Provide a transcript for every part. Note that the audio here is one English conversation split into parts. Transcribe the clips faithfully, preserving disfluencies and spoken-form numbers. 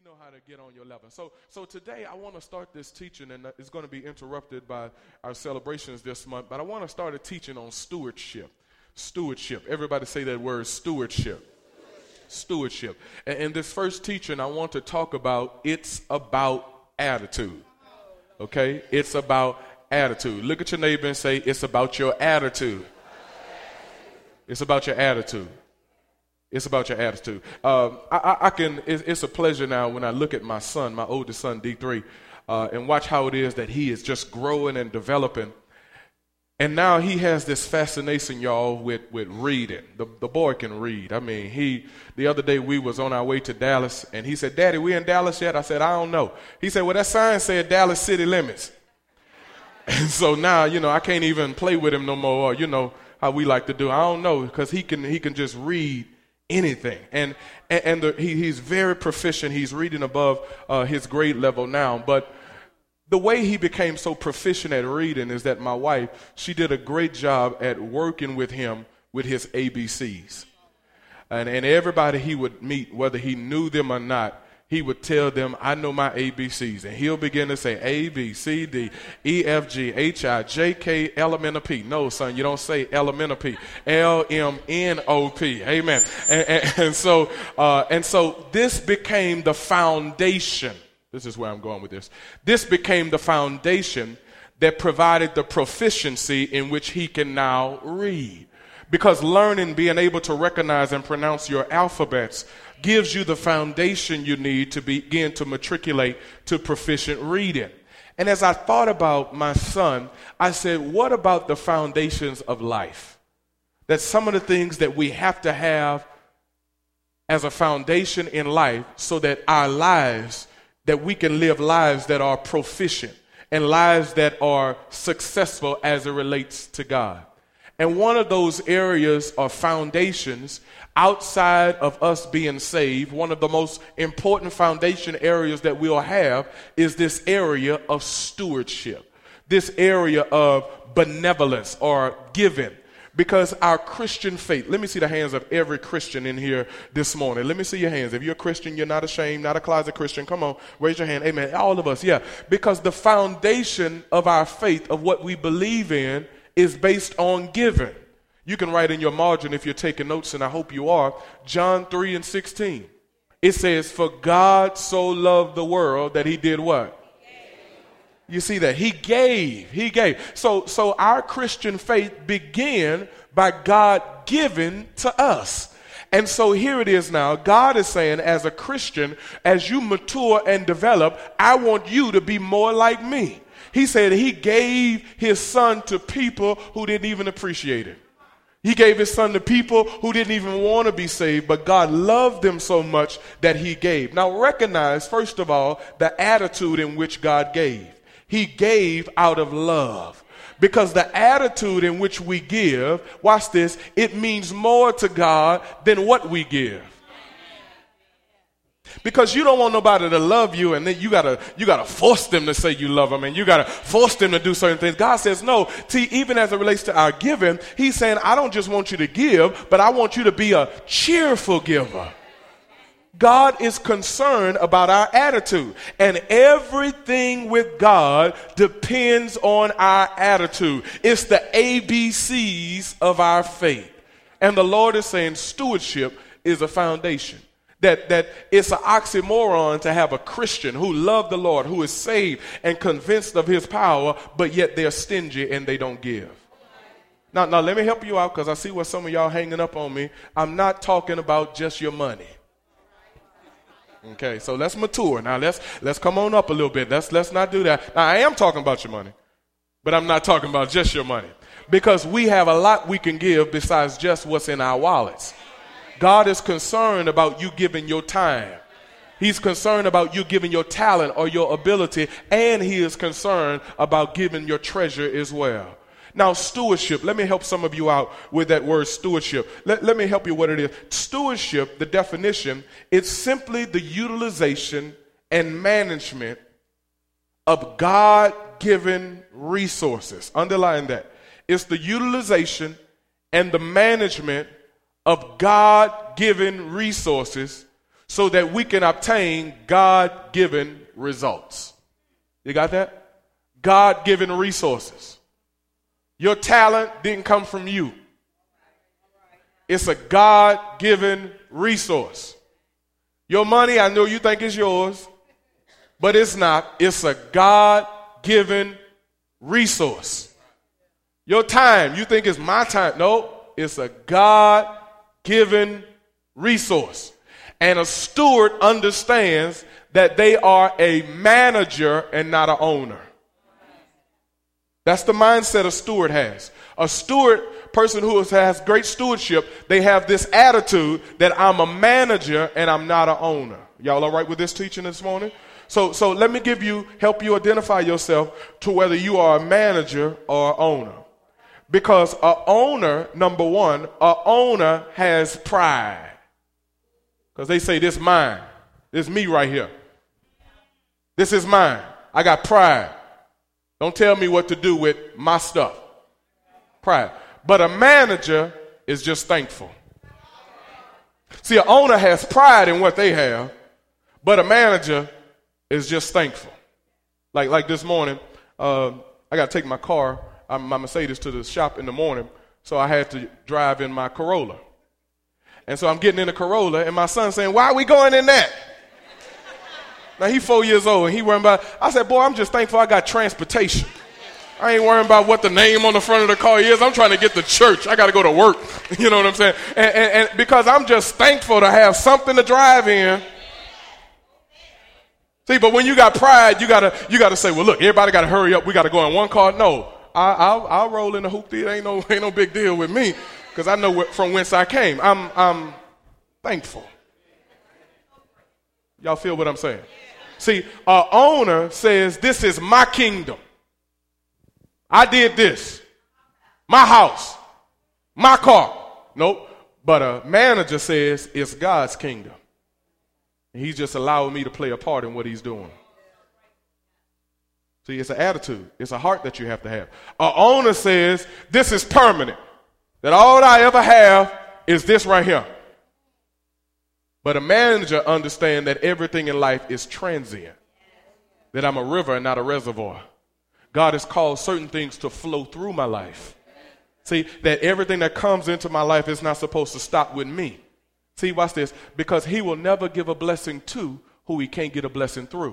know how to get on your level. So, so today I want to start this teaching, and it's going to be interrupted by our celebrations this month, but I want to start a teaching on stewardship. Stewardship. Everybody say that word, stewardship. Stewardship. And in this first teaching, I want to talk about it's about attitude. Okay? It's about attitude. Look at your neighbor and say, it's about your attitude. It's about your attitude. It's about your attitude. Uh, I, I, I can. It's, it's a pleasure now when I look at my son, my oldest son, D three, uh, and watch how it is that he is just growing and developing. And now he has this fascination, y'all, with, with reading. The, the boy can read. I mean, he. The other day we was on our way to Dallas, and he said, "Daddy, we in Dallas yet?" I said, "I don't know." He said, "Well, that sign said Dallas city limits." And so now, you know, I can't even play with him no more. You know how we like to do. I don't know, because he can he can just read anything, and and, and the, he, he's very proficient. He's reading above uh, his grade level now. But the way he became so proficient at reading is that my wife, she did a great job at working with him with his A B Cs, and and everybody he would meet, whether he knew them or not, he would tell them, "I know my A B Cs," and he'll begin to say A, B, C, D, E, F, G, H, I, J, K, L, M, N, O, P. No, son, you don't say L, M, N, O, P. L, M, N, O, P. Amen. And, and, and so, uh, and so this became the foundation. This is where I'm going with this. This became the foundation that provided the proficiency in which he can now read. Because learning, being able to recognize and pronounce your alphabets gives you the foundation you need to begin to matriculate to proficient reading. And as I thought about my son, I said, what about the foundations of life? That some of the things that we have to have as a foundation in life so that our lives, that we can live lives that are proficient and lives that are successful as it relates to God. And one of those areas or foundations outside of us being saved, one of the most important foundation areas that we'll have is this area of stewardship, this area of benevolence or giving. Because our Christian faith, let me see the hands of every Christian in here this morning. Let me see your hands. If you're a Christian, you're not ashamed, not a closet Christian, come on, raise your hand. Amen. All of us, yeah. Because the foundation of our faith, of what we believe in, is based on giving. You can write in your margin if you're taking notes, and I hope you are, John three and sixteen. It says, "For God so loved the world that he did what?" You see that? He gave. He gave. So, so our Christian faith began by God giving to us. And so here it is now. God is saying, as a Christian, as you mature and develop, I want you to be more like me. He said he gave his son to people who didn't even appreciate it. He gave his son to people who didn't even want to be saved, but God loved them so much that he gave. Now recognize, first of all, the attitude in which God gave. He gave out of love. Because the attitude in which we give, watch this, it means more to God than what we give. Because you don't want nobody to love you, and then you gotta you gotta force them to say you love them, and you gotta force them to do certain things. God says no. See, even as it relates to our giving, he's saying, I don't just want you to give, but I want you to be a cheerful giver. God is concerned about our attitude, and everything with God depends on our attitude. It's the A B Cs of our faith. And the Lord is saying stewardship is a foundation. That, that it's an oxymoron to have a Christian who loves the Lord, who is saved and convinced of his power, but yet they're stingy and they don't give. Now, now let me help you out, because I see what some of y'all hanging up on me. I'm not talking about just your money. Okay, so let's mature. Now let's let's come on up a little bit. Let's let's not do that. Now I am talking about your money, but I'm not talking about just your money, because we have a lot we can give besides just what's in our wallets. God is concerned about you giving your time. He's concerned about you giving your talent or your ability, and he is concerned about giving your treasure as well. Now, stewardship, let me help some of you out with that word stewardship. Let, let me help you what it is. Stewardship, the definition, it's simply the utilization and management of God-given resources. Underline that. It's the utilization and the management of God-given resources so that we can obtain God-given results. You got that? God-given resources. Your talent didn't come from you. It's a God-given resource. Your money, I know you think is yours, but it's not. It's a God-given resource. Your time, you think it's my time. No, it's a God-given resource. And a steward understands that they are a manager and not an owner. That's the mindset a steward has. A steward, person who has great stewardship, they have this attitude that I'm a manager and I'm not an owner. Y'all all right with this teaching this morning? So, so let me give you, help you identify yourself to whether you are a manager or an owner. Because a owner, number one, a owner has pride. Because they say, this mine. This me right here. This is mine. I got pride. Don't tell me what to do with my stuff. Pride. But a manager is just thankful. See, an owner has pride in what they have, but a manager is just thankful. Like like this morning, uh, I got to take my car, uh, my Mercedes, to the shop in the morning, so I had to drive in my Corolla. And so I'm getting in the Corolla, and my son's saying, why are we going in that? Now, he's four years old, and he worrying about, I said, boy, I'm just thankful I got transportation. I ain't worrying about what the name on the front of the car is. I'm trying to get to church. I got to go to work. You know what I'm saying? And, and, and because I'm just thankful to have something to drive in. See, but when you got pride, you gotta you gotta say, well, look, everybody got to hurry up. We got to go in one car. No, I, I'll, I'll roll in the hoopty. It ain't no ain't no big deal with me because I know wh- from whence I came. I'm I'm thankful. Y'all feel what I'm saying? See, our owner says, this is my kingdom. I did this. My house. My car. Nope. But a manager says it's God's kingdom. And he's just allowing me to play a part in what he's doing. See, it's an attitude. It's a heart that you have to have. Our owner says this is permanent. That all I ever have is this right here. But a manager understands that everything in life is transient. That I'm a river and not a reservoir. God has called certain things to flow through my life. See, that everything that comes into my life is not supposed to stop with me. See, watch this. Because he will never give a blessing to who he can't get a blessing through.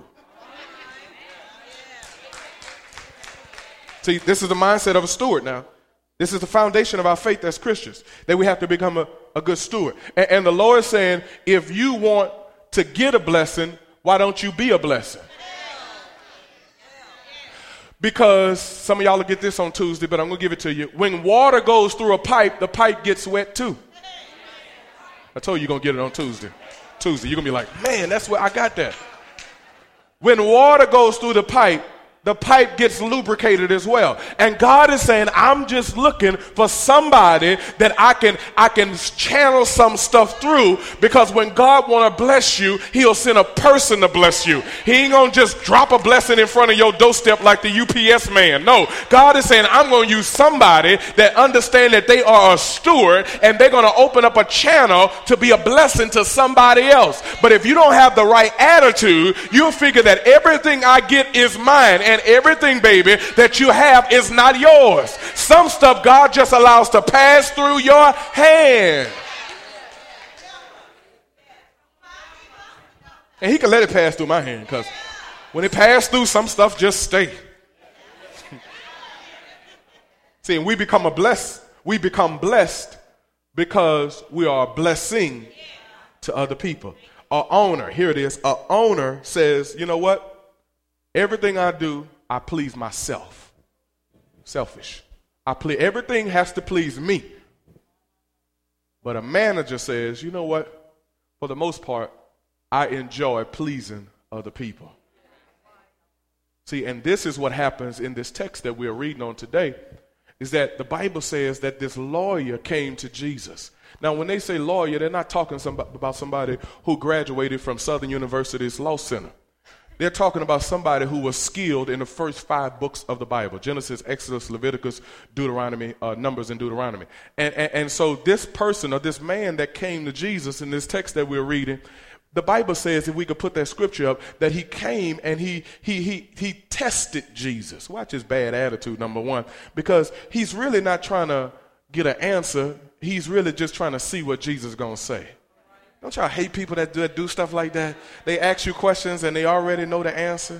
See, this is the mindset of a steward now. This is the foundation of our faith as Christians, that we have to become a, a good steward. And, and the Lord is saying, if you want to get a blessing, why don't you be a blessing? Because some of y'all will get this on Tuesday, but I'm going to give it to you. When water goes through a pipe, the pipe gets wet too. I told you you're going to get it on Tuesday. Tuesday, you're going to be like, man, that's where I got that. When water goes through the pipe, the pipe gets lubricated as well. And God is saying, I'm just looking for somebody that I can I can channel some stuff through, because when God want to bless you, he'll send a person to bless you. He ain't going to just drop a blessing in front of your doorstep like the U P S man. No, God is saying, I'm going to use somebody that understand that they are a steward, and they're going to open up a channel to be a blessing to somebody else. But if you don't have the right attitude, you'll figure that everything I get is mine. And And everything, baby, that you have is not yours. Some stuff God just allows to pass through your hand. And he can let it pass through my hand, because when it passes through, some stuff just stay. See, and we become a blessed, we become blessed because we are a blessing to other people. Our owner, here it is, our owner says, you know what? Everything I do, I please myself. Selfish. I please, everything has to please me. But a manager says, you know what? For the most part, I enjoy pleasing other people. See, and this is what happens in this text that we're reading on today, is that the Bible says that this lawyer came to Jesus. Now, when they say lawyer, they're not talking about somebody who graduated from Southern University's Law Center. They're talking about somebody who was skilled in the first five books of the Bible: Genesis, Exodus, Leviticus, Deuteronomy, uh, Numbers, and Deuteronomy. And, and, and so this person, or this man that came to Jesus in this text that we're reading, the Bible says, if we could put that scripture up, that he came and he he he he tested Jesus. Watch his bad attitude, number one, because he's really not trying to get an answer. He's really just trying to see what Jesus is going to say. Don't y'all hate people that do, that do stuff like that? They ask you questions and they already know the answer.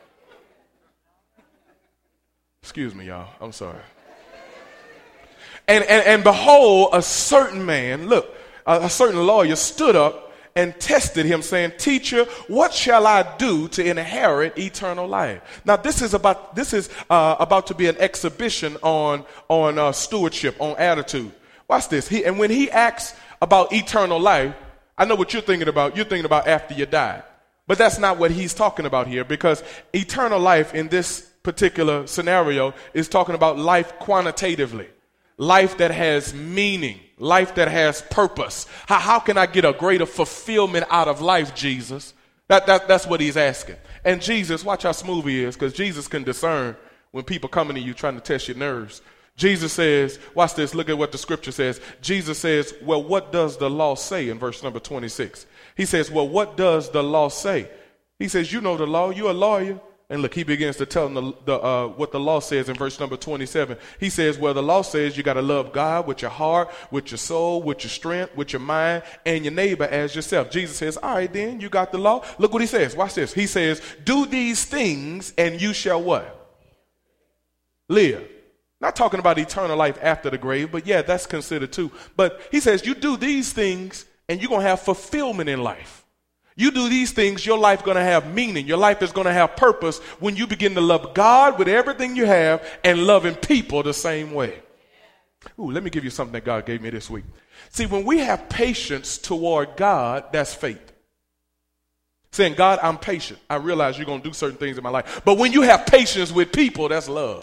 Excuse me, y'all. I'm sorry. And, and, and behold, a certain man, look, a, a certain lawyer stood up and tested him, saying, "Teacher, what shall I do to inherit eternal life?" Now, this is about this is uh, about to be an exhibition on on uh, stewardship, on attitude. Watch this. He, and when he asks about eternal life, I know what you're thinking about. You're thinking about after you die, but that's not what he's talking about here, because eternal life in this particular scenario is talking about life quantitatively. Life that has meaning, life that has purpose. How, how can I get a greater fulfillment out of life, Jesus? That, that, that's what he's asking. And Jesus, watch how smooth he is, because Jesus can discern when people coming to you trying to test your nerves. Jesus says, watch this, look at what the scripture says. Jesus says, well, what does the law say in verse number twenty-six? He says, well, what does the law say? He says, you know the law, you're a lawyer. And look, he begins to tell them the, the, uh, what the law says in verse number twenty-seven. He says, well, the law says you got to love God with your heart, with your soul, with your strength, with your mind, and your neighbor as yourself. Jesus says, all right, then, you got the law. Look what he says. Watch this. He says, do these things and you shall what? Live. Not talking about eternal life after the grave, but yeah, that's considered too. But he says, you do these things and you're going to have fulfillment in life. You do these things, your life is going to have meaning. Your life is going to have purpose when you begin to love God with everything you have and loving people the same way. Ooh, let me give you something that God gave me this week. See, when we have patience toward God, that's faith. Saying, God, I'm patient. I realize you're going to do certain things in my life. But when you have patience with people, that's love.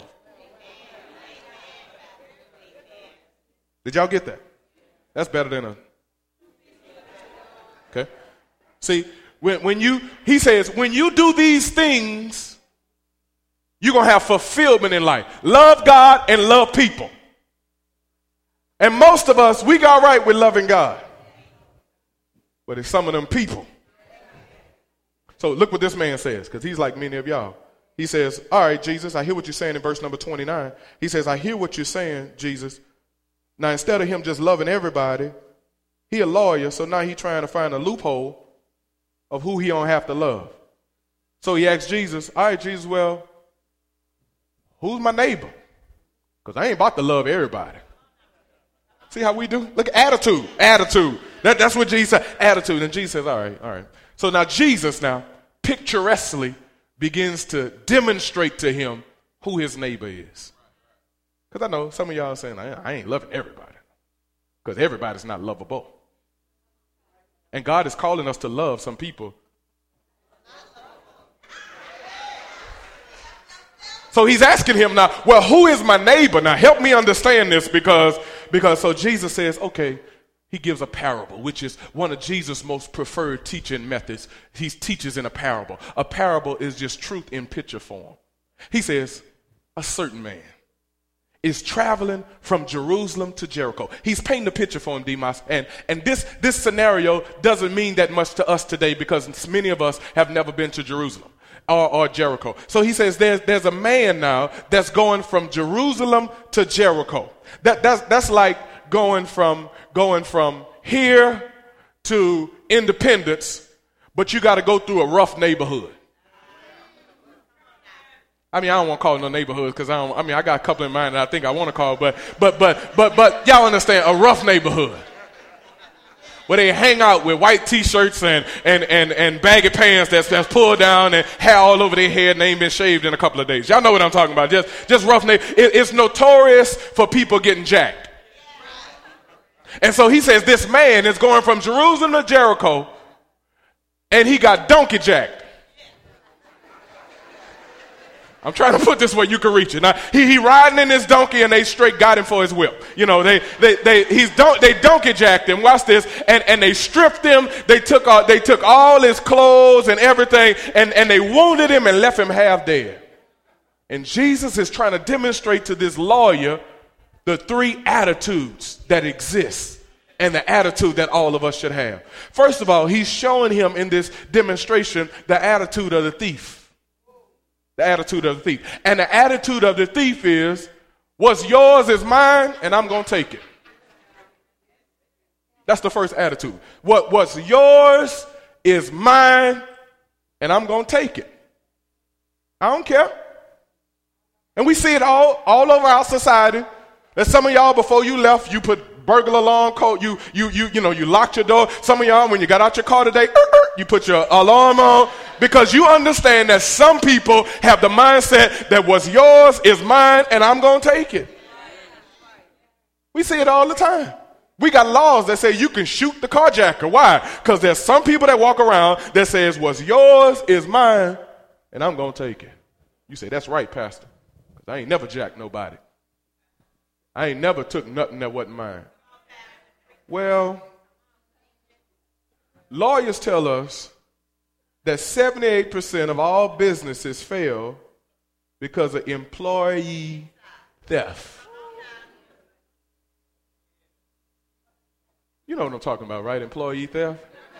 Did y'all get that? That's better than a... Okay. See, when, when you, he says, when you do these things, you're going to have fulfillment in life. Love God and love people. And most of us, we got right with loving God. But it's some of them people. So look what this man says, because he's like many of y'all. He says, all right, Jesus, I hear what you're saying in verse number twenty-nine. He says, I hear what you're saying, Jesus. Now, instead of him just loving everybody, he a lawyer, so now he's trying to find a loophole of who he don't have to love. So he asked Jesus, all right, Jesus, well, who's my neighbor? Because I ain't about to love everybody. See how we do? Look, attitude, attitude. That, that's what Jesus said, attitude. And Jesus says, all right, all right. So now Jesus now picturesquely begins to demonstrate to him who his neighbor is. Because I know some of y'all are saying, I ain't loving everybody. Because everybody's not lovable. And God is calling us to love some people. So he's asking him now, well, who is my neighbor? Now help me understand this, because, because so Jesus says, okay, he gives a parable, which is one of Jesus' most preferred teaching methods. He teaches in a parable. A parable is just truth in picture form. He says, a certain man is traveling from Jerusalem to Jericho. He's painting a picture for him, Demas. And, and this, this scenario doesn't mean that much to us today, because many of us have never been to Jerusalem or, or Jericho. So he says there's, there's a man now that's going from Jerusalem to Jericho. That, that's, that's like going from, going from here to Independence, but you got to go through a rough neighborhood. I mean, I don't want to call it no neighborhoods, because I don't, I mean, I got a couple in mind that I think I want to call, but, but, but, but, but y'all understand, a rough neighborhood where they hang out with white t-shirts and, and, and, and baggy pants that's, that's pulled down and hair all over their head and they ain't been shaved in a couple of days. Y'all know what I'm talking about. Just, just rough neighborhood. It, it's notorious for people getting jacked. And so he says this man is going from Jerusalem to Jericho and he got donkey jacked. I'm trying to put this where you can reach it. Now, he, he riding in his donkey and they straight got him for his whip. You know, they, they, they, he's don- they donkey jacked him. Watch this. And, and they stripped him. They took, all, they took all his clothes and everything, and, and they wounded him and left him half dead. And Jesus is trying to demonstrate to this lawyer the three attitudes that exist and the attitude that all of us should have. First of all, he's showing him in this demonstration the attitude of the thief. The attitude of the thief. And the attitude of the thief is, what's yours is mine, and I'm going to take it. That's the first attitude. What, what's yours is mine, and I'm going to take it. I don't care. And we see it all, all over our society. That some of y'all, before you left, you put burglar alarm code, you, you, you, you know, you locked your door. Some of y'all, when you got out your car today, er, er, you put your alarm on because you understand that some people have the mindset that what's yours is mine and I'm going to take it. We see it all the time. We got laws that say you can shoot the carjacker. Why? Because there's some people that walk around that says what's yours is mine and I'm going to take it. You say, that's right, Pastor. I ain't never jacked nobody. I ain't never took nothing that wasn't mine. Well, lawyers tell us that seventy-eight percent of all businesses fail because of employee theft. You know what I'm talking about, right? Employee theft.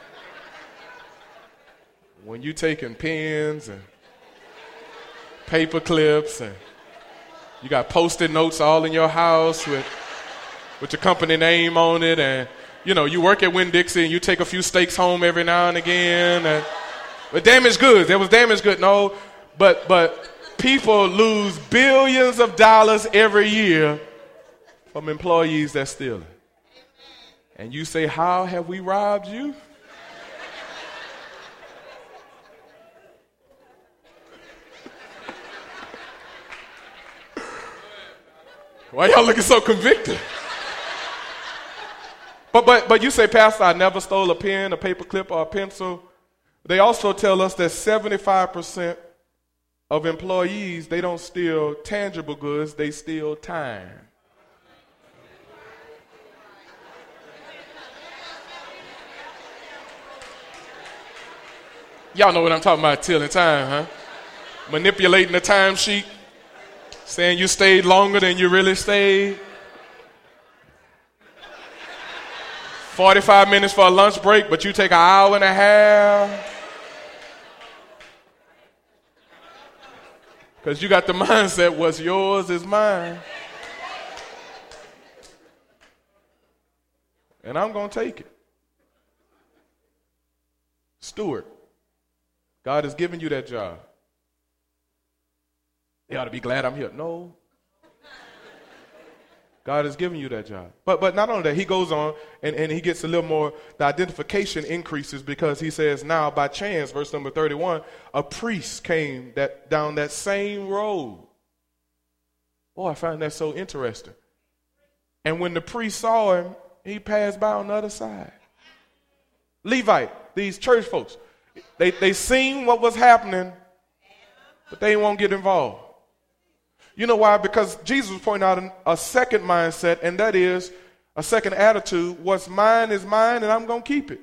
When you taking pens and paper clips and you got Post-it notes all in your house with with your company name on it, and you know you work at Winn-Dixie and you take a few steaks home every now and again. And, but damaged goods, there was damaged goods. No, but but people lose billions of dollars every year from employees that steal it. And you say, how have we robbed you? Why y'all looking so convicted? But but but you say, Pastor, I never stole a pen, a paper clip, or a pencil. They also tell us that seventy-five percent of employees, they don't steal tangible goods, they steal time. Y'all know what I'm talking about, stealing time, huh? Manipulating the timesheet. Saying you stayed longer than you really stayed. forty-five minutes for a lunch break, but you take an hour and a half. Because you got the mindset, what's yours is mine. And I'm going to take it. Steward. God has given you that job. You ought to be glad I'm here. No. God has given you that job. But but not only that, he goes on and, and he gets a little more, the identification increases because he says, now by chance, verse number thirty-one, a priest came that down that same road. Oh, I find that so interesting. And when the priest saw him, he passed by on the other side. Levite, these church folks, they, they seen what was happening, but they won't get involved. You know why? Because Jesus was pointing out a second mindset, and that is a second attitude. What's mine is mine, and I'm going to keep it.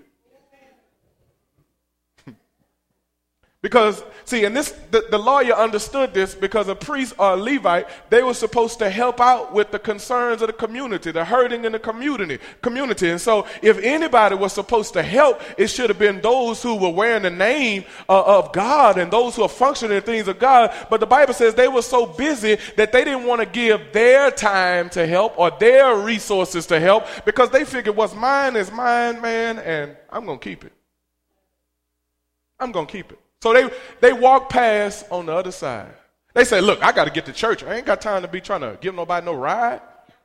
Because, see, and this the, the lawyer understood this because a priest or a Levite, they were supposed to help out with the concerns of the community, the hurting in the community. community. And so if anybody was supposed to help, it should have been those who were wearing the name uh, of God and those who are functioning in things of God. But the Bible says they were so busy that they didn't want to give their time to help or their resources to help because they figured what's mine is mine, man, and I'm going to keep it. I'm going to keep it. So they, they walk past on the other side. They say, look, I got to get to church. I ain't got time to be trying to give nobody no ride.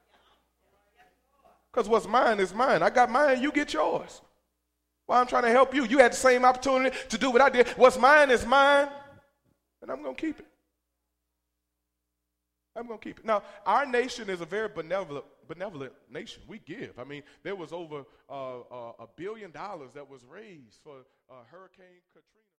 Because what's mine is mine. I got mine, you get yours. Well, I'm trying to help you. You had the same opportunity to do what I did. What's mine is mine, and I'm going to keep it. I'm going to keep it. Now, our nation is a very benevolent, benevolent nation. We give. I mean, there was over uh, uh, a billion dollars that was raised for uh, Hurricane Katrina.